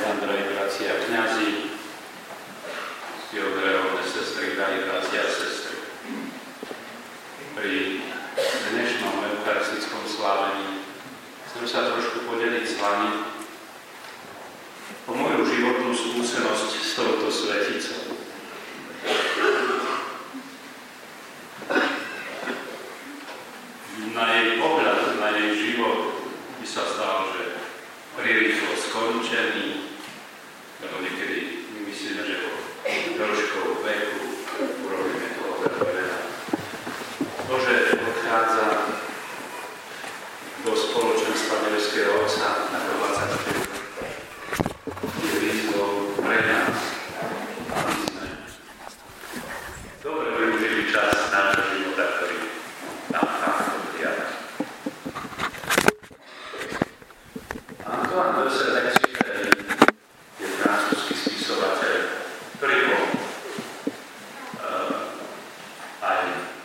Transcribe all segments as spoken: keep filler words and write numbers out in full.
Ďakujem, drahí bratia a kňazi, ctihodné sestry, drahí bratia a sestry. Pri dnešnom eucharistickom slávení chcem sa trošku podeliť s vami o moju životnú skúsenosť s touto sveticou. Na jej pohľad, na jej život by sa zdalo, že prirýchlo skončený, lebo niekedy my myslíme, že po dĺžkou veku urobíme toho veľa. To, že odchádza do spoločenstva nebeského Otca ako dvadsaťštyri, je výzvou pre nás, aby sme dobre využili čas nášho života, ktorý nám fakt odliada. Antoine de Saint-Exupéry je francúzsky spisovateľ, ktorý bol uh, aj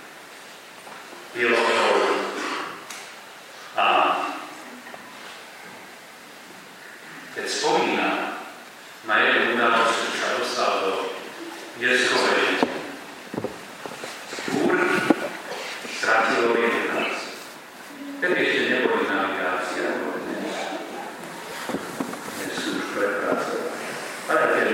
pilotom a keď spomína na jednu udalosť, že sa dostal do Jeskovej búrky, stratil orientáciu. Vtedy ešte neboli navigácia, ale tiež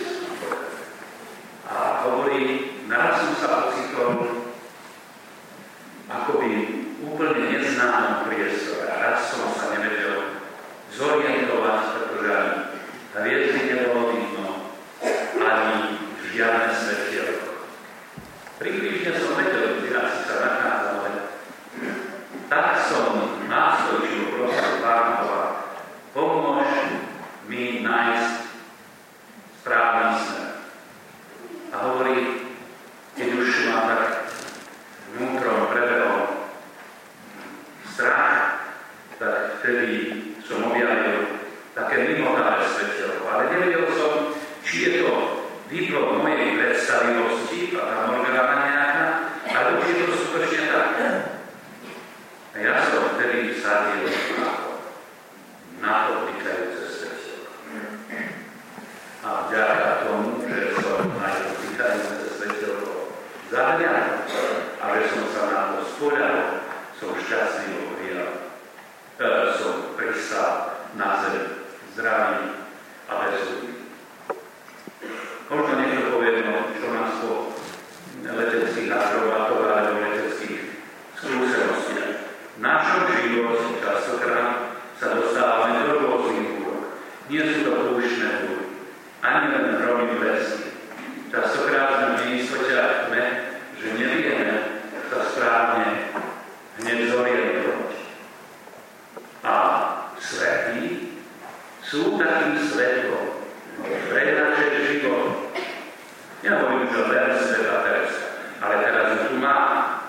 a hovorí, naraz som sa ocitol akoby úplne neznámom priestore a raz som sa nevedel zorientovať, pretože ani hviezdy nebolo vidno, ani žiadne svetielko. Približne som vedel, kde asi sa nachádzal, ale tak som nástojčivo prosil Pána Boha, pomôž mi nájsť správny smer. A hovorí, keď už ma tak vnútrom prebehol strach, tak vtedy som objavil také mimotáre svetielko. Ale nevedel som, či je to výplod mojej predstavivosti, a morgána nejaká, alebo či je to skutočne tak. A ja som vtedy sadil na to týkajúce svetielko. A vďaka tomu, že som na to týkajúce svetielko zahľadal a že som sa na to spoľadol, som šťastný obvíjal. E, som pristal na zem zdravý a bezúdny. Možno niekto povie, no, čo nás po leteckých akrobatoch alebo leteckých skúsenostiach. V našom živote častokrát sa dostávame do rôznych úrok. Nie sú to púštne úry, ani len hromy lesy. Častokrát sme v neistote, že nevieme sa správne hneď zorientovať. A svätí sú takým svetlom pre naše život. Nehovorím, že len sveta teraz, ale teraz ju tu má.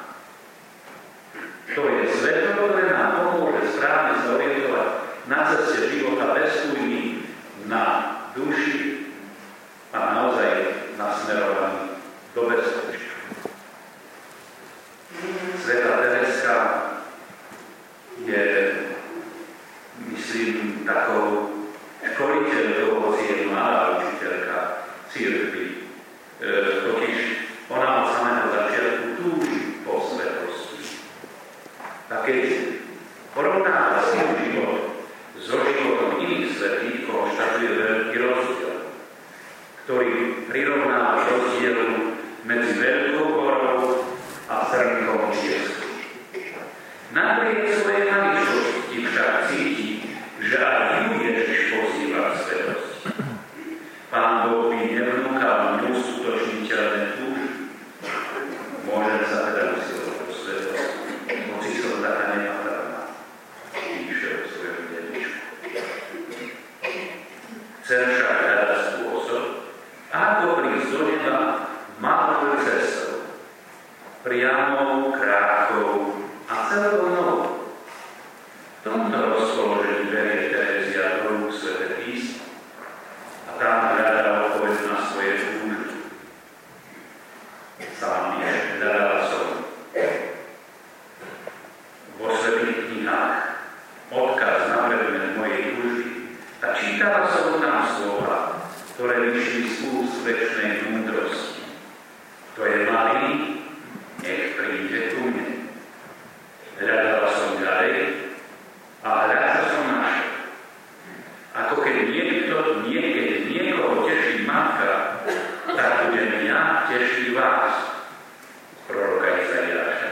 To je svetlo, ktoré nám pomôže správne zorientovať na ceste života bez újmy, na duši a naozaj nasmerovaný do bezpečia. Sveta Tereska je, myslím, takou školiteľkou, hoci je mladá učiteľka cirkvi. E, totiž ona od samého začiatku túži po svetosti. A keď porovnáva svoj život so životom iných svätých, konštatuje veľký rozdiel, ktorý prirovnáva rozdielu medzi Veľkou horou a Srnkom Čieskou. Napriek svojej maličkosti však cíti, že aj ju Ježiš pozýva k svetosti. Pán Boh by nevnúkal neuskutočniteľné túžby. Môžem sa teda usilovať o svetosti, hoci som taká nepatrná, píše o svojom dedičku. Chcem však hľadať spôsob, ako prísť do neba malou cestou, priamou, krátkou a celovoľnou. V tomto rozpoložení berie Terezia do rúk Sväté písmo a tam hľadá odpoveď na svoje túžby. Sám píše, hľadala som vo svätých knihách odkaz na predmet mojej túžby a čítam čítala som tam slova, ktoré vyšli z úst večnej múdrosti. To je malý, nech príde ku mne. Hľadala som ďalej a hľadala som našiel. Ako keď niekto, niekedy niekoho teší matka, tak budem ja tešiť vás. Proroka Izaiáša.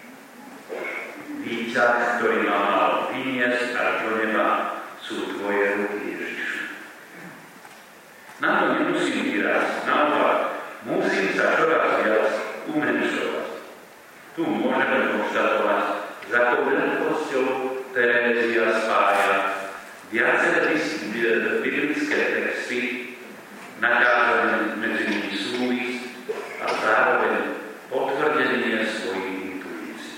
Víťaz, ktorý ma mal vyniesť až do neba, sú tvoje ruky, Ježišu. Na to nemusím výraz, naopak, musím sa čoraz viac umenšovať. Tu môžeme konštatovať, za tou ľahkosťou Terézia spája viaceré biblické texty, nakázané medzi nimi súvis a zároveň potvrdenie svojich intuícií.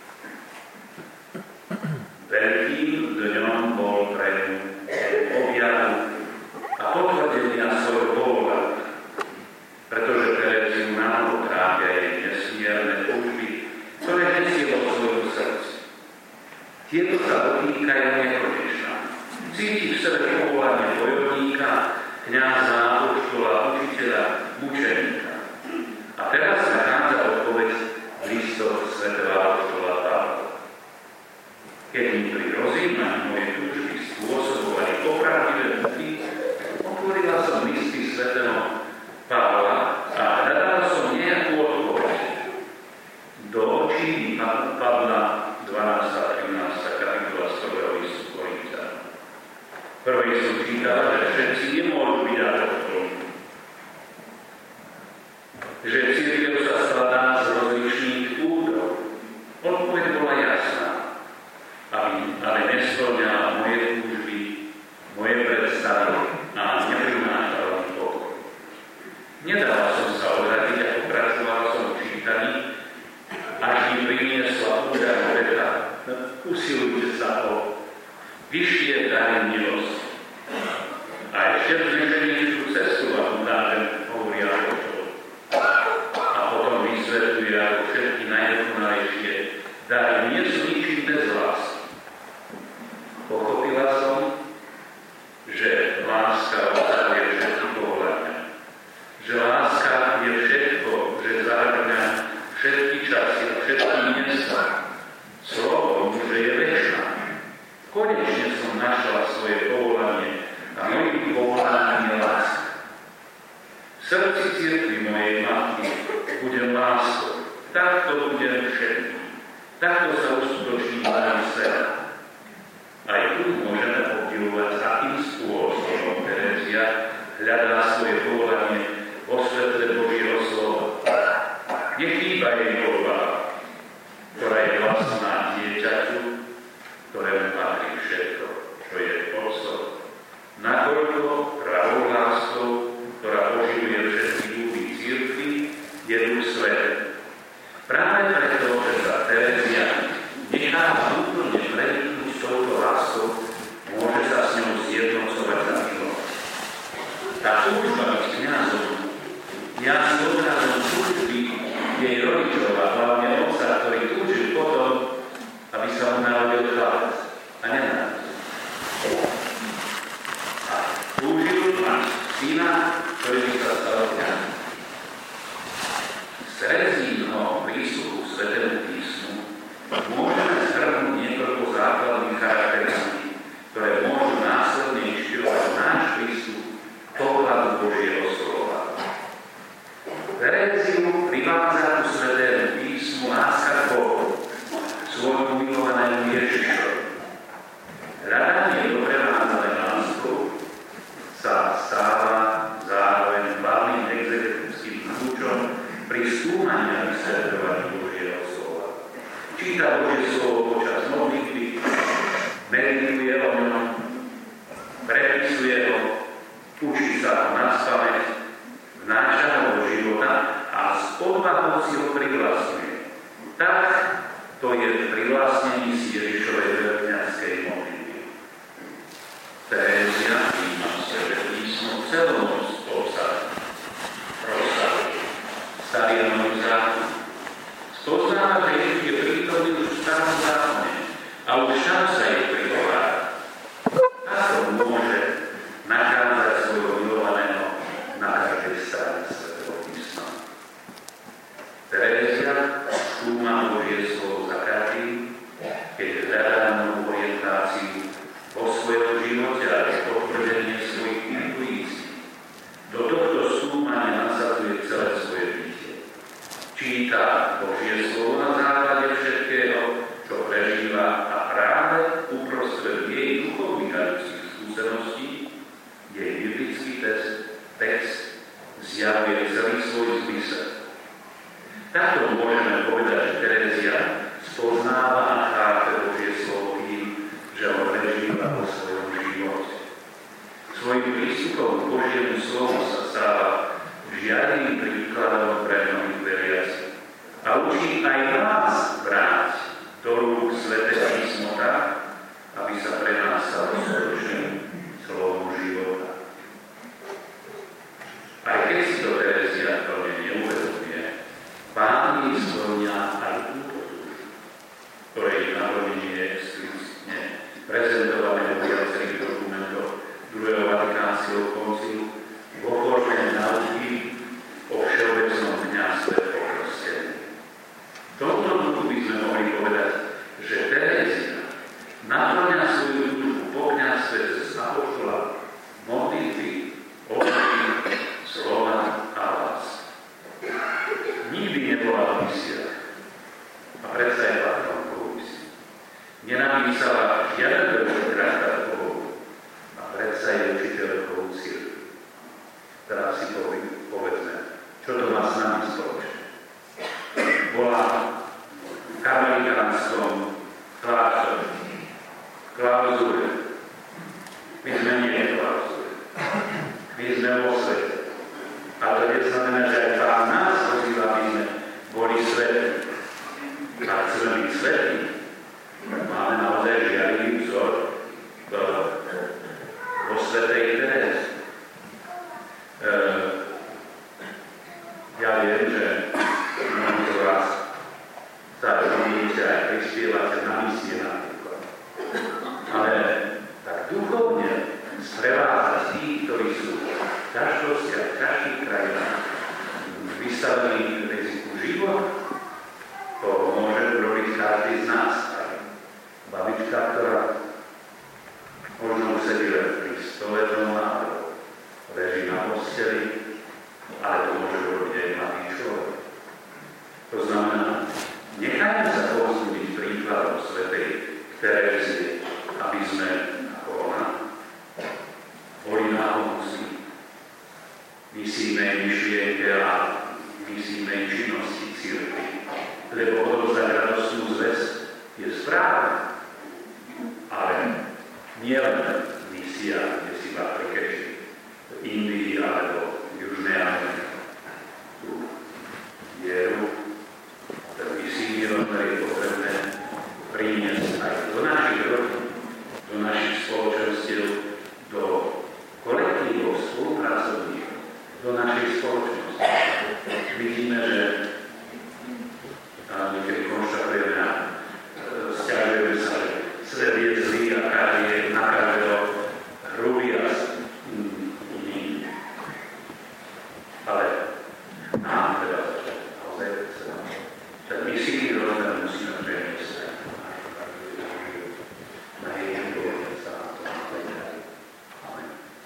Veľkým dňom bol pre ňu objavu a potvrdenia svojho povolania, pretože Teréziu náhodou trápia jej nesmierne túžby, ktoré nesie vo svojom srdci. Tieto sa dotýkajú nekonečná. Cíti v sebe povolanie bojovníka, kňaza, apoštola, učiteľa, mučeníka. A teraz nachádza odpoveď v listoch svätého apoštola Pavla. Keď mi pri rozjímaní moje túžby spôsobovali opravdivé muky, otvorila som listy svätého Pavla a hľadala som nejakú odpoveď. Do očí mi padla dvanásta a trinásta kapitola z prvého listu Korinťanom. Prvej som čítala, že všetci nemôžu byť apoštolmi. Že cirkev sa skladá z rozličných údov. Odpoveď bola jasná, aby, ale nesplňala moje túžby, moje predstavy a neprinášala mi pokoj. Nedala som sa odradiť a pokračovala som v čítaní, až mi priniesla údaj veta. Usilujte sa o vyššie dary milosti. A ešte vznešenejšiu cestu vám ukážem, hovorí apoštol. A potom vysvetľuje, ako všetky najdokonalejšie dary nie sú ničím bez lásky. Pochopila som, že láska obsahuje všetky povolania. Že láska je všetko, že zahrňa všetky časy a všetky miesta. Slovom, že je večná. Konečne som našla svoje povolanie a mojím povolaním je láska. V srdci cirkvi mojej matky budem láskou. Takto budem všetkým. Takto sa uskutoční môj sen. Aj tu môžeme obdivovať, akým spôsobom Terézia hľadá svoje povolanie vo svetle Božieho slova. Nechýba jej voľba, ktorá je vlastná dieťaťu, ktorému patrí všetko, čo je Otcov. Nakoľko pravou láskou, ktorá oživuje všetky duchy cirkvi, je Duch Svätý. Práve preto, že sa Terézia nechá úplne preniknúť touto láskou, môže sa s ňou zjednocovať za milosť. Tá túžba byť kňazom, ja s odrazom túžby jej rodičov a hlavne otca, ktorý túžil potom, aby sa mu narodil chlapec a nenarodil. A túžil mať syna, ktorý by sa stal kňazom. Z Terezínho prístupu k Svätému písmu môžeme zhrnúť niekoľko základných charakteristík, ktoré môžu následne inšpirovať náš prístup k pohľadu Božieho slova. Teréziu privádza ku Svätému písmu láska k Bohu, svojmu milovanému Ježišovi. Hľadanie doprevádzané láskou sa stáva zároveň hlavným exekutským kľúčom pri skúmaní a vysvetľovaní Božieho slova. Číta Božie slovo počas modlitby, medituje o ňom, prepisuje ho, učí sa ho naspamäť, vnáša ho do života a s odvahou si ho privlastňuje. Tak to je v privlastnení si Ježišovej veľkňazskej modlitby. Terézia príjma Sväté písmo celom obsahu, rozsahu, starý a nový zákon. Spoznáva, že Ježiš je prítomný už v starom zákone a už tam sa jej prihovára. Ako môže môžeme povedať, že Terézia spoznáva a chápe Božie slovo tým, že ho prežíva vo svojom živote. Svojím prístupom k Božiemu slovu sa stáva žiadnym príkladom pre mnohých veriacich. A učí aj nás brať do rúk Sväté písmo tak, aby sa pre nás stalo skutočným slovom života. Aj keď si to Terézia plne neuvedomuje, Pán jej splňa aj túto túžbu, ktorej naplnenie je explicitne prezentované vo viacerých dokumentoch druhého Vatikánskeho koncilu vo forme nauky o všeobecnom kňazstve pokrstených. V tomto duchu by sme mohli povedať, že Terézia naplňa svoju túžbu po kňazstve cez apoštola, modlitby, obety, slova a lásky. Nikdy nebola v misiách a predsa je patronkou misií. Nenapísala žiaden veľký traktát o Bohu a predsa je učiteľkou cirkvi. Teraz si povedzme, čo to má s nami spoločné. Bola v karmelitánskom kláštore, v klauzúre. My sme nie v klauzúre. My sme vo svete. A to neznamená, že aj Pán nás pozýva, aby sme boli svätí. A chceme byť svätí. Máme naozaj žiadny vzor vo svätej Teréze. E, ja viem, že mnohí z vás sa rozumíte aj prispievate na misie napríklad. Ale tak duchovne sprevádza tých, ktorí sú v ťažkostiach, v ťažkých krajinách vystavení riziku života. To môže robiť každý z nás. Babička, ktorá možno sedí pri stole doma alebo leží na posteli, ale to môže robiť aj mladý človek. To znamená, nechajme sa povzbudiť príkladom svätej Terézie, aby sme ako ona boli nápomocní misijnej myšlienke a misijnej činnosti cirkvi. Lebo odovzdať radostnú zvesť je správne, ale nie len misia, kde si v Afrike, v Indii,